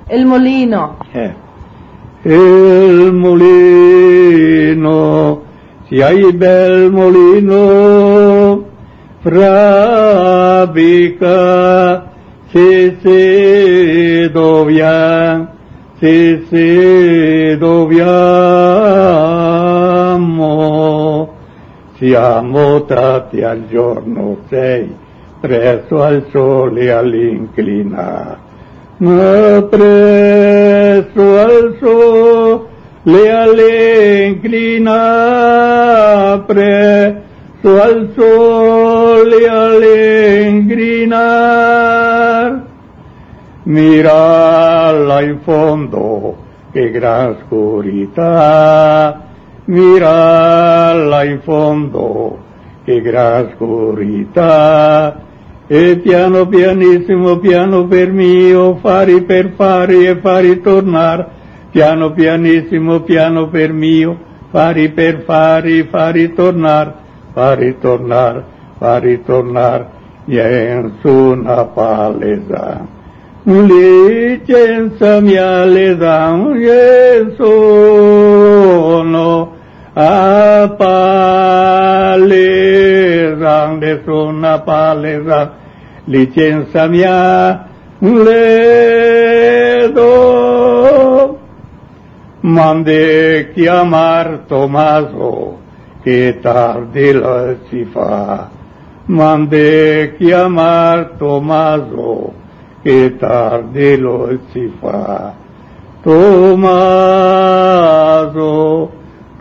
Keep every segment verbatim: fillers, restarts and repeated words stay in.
El molino. Eh. El molino, si hay bel molino, frabica, se se dov'è, se se dobbiamo, siamo tratti al giorno sei, presso al sole all'inclinare. Ma presso al sole all'inclinar, presso al sole all'inclinar, mira là in fondo, che gran oscurità, mira là in fondo, che gran oscurità. E piano pianissimo, piano per mio, fari per fari e fari tornar, piano pianissimo, piano per mio, fari per fari, fari tornar, fari tornar, fari tornar, ien su una palesa. Licenza mia le dan, ien sono a palesa, de su una palesa. Licenza mia le do, mande chiamar Tommaso, che tardi lo si fa, mande chiamar Tommaso, che tardi lo si fa. Tommaso,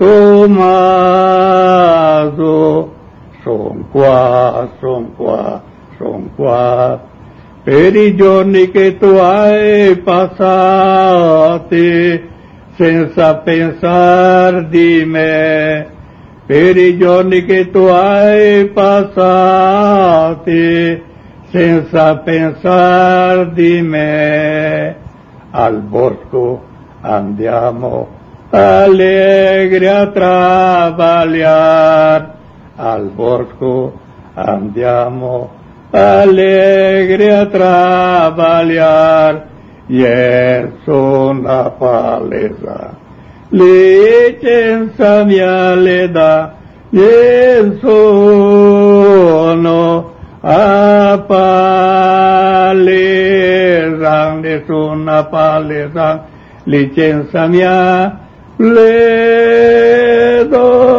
Tommaso, son qua, son qua, son qua, per i giorni che tu hai passati, senza pensar di me, per i giorni che tu hai passati, senza pensar di me, al bosco andiamo allegri a travagliar, al bosco andiamo allegri a travagliar, ier sono palesa, licenza mia le dà, ier sono a palesa, nessuna palesa, licenza mia le do.